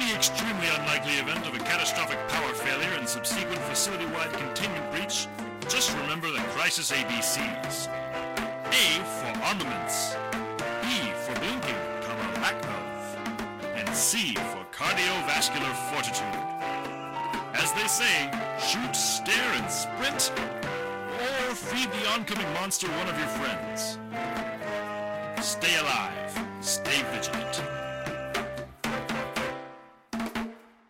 the extremely unlikely event of a catastrophic power failure and subsequent facility-wide containment breach, just remember the crisis ABCs. A for armaments, B for blinking, lack of, and C for cardiovascular fortitude. As they say, shoot, stare, and sprint, or feed the oncoming monster one of your friends. Stay alive, stay vigilant.